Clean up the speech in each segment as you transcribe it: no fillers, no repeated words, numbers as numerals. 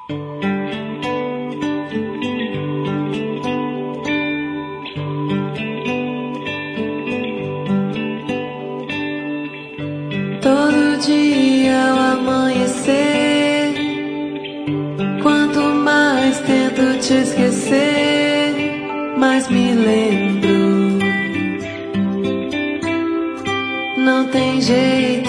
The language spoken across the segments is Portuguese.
Todo dia ao amanhecer, quanto mais tento te esquecer, mais me lembro. Não tem jeito.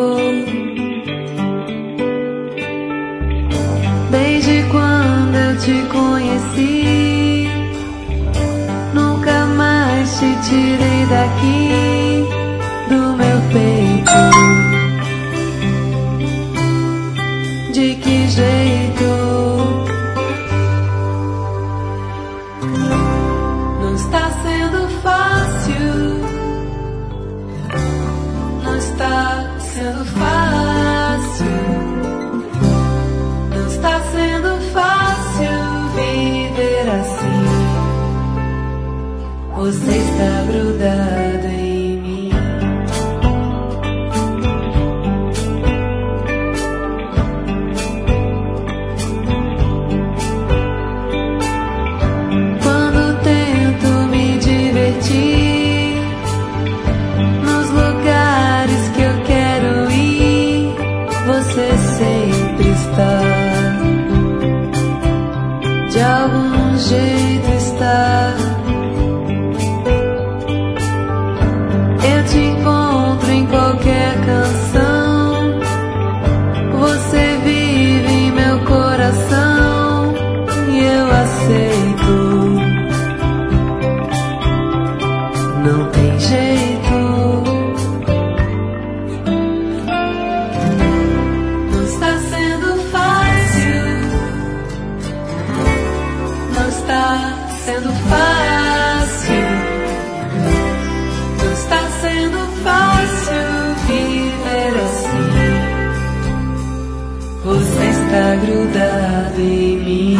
Desde quando eu te conheci, nunca mais te tirei daqui do meu peito. De que jeito? Não está sendo fácil. Não está sendo fácil. Não está sendo fácil viver assim. Você está grudado em mim. Quando tento me divertir nos lugares que eu quero ir, você sempre está. De algum jeito está. Eu te encontro em qualquer canção. Você vive em meu coração e eu aceito. Não tem jeito. Não está sendo fácil. Não está sendo fácil. Não está sendo fácil viver assim. Você está grudado em mim.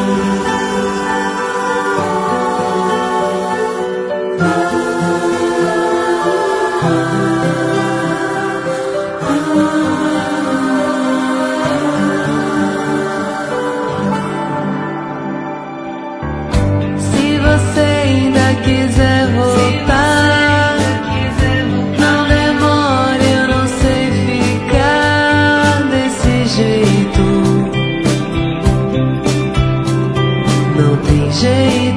Se você ainda quiser voltar, não demore, eu não sei ficar desse jeito. Não tem jeito.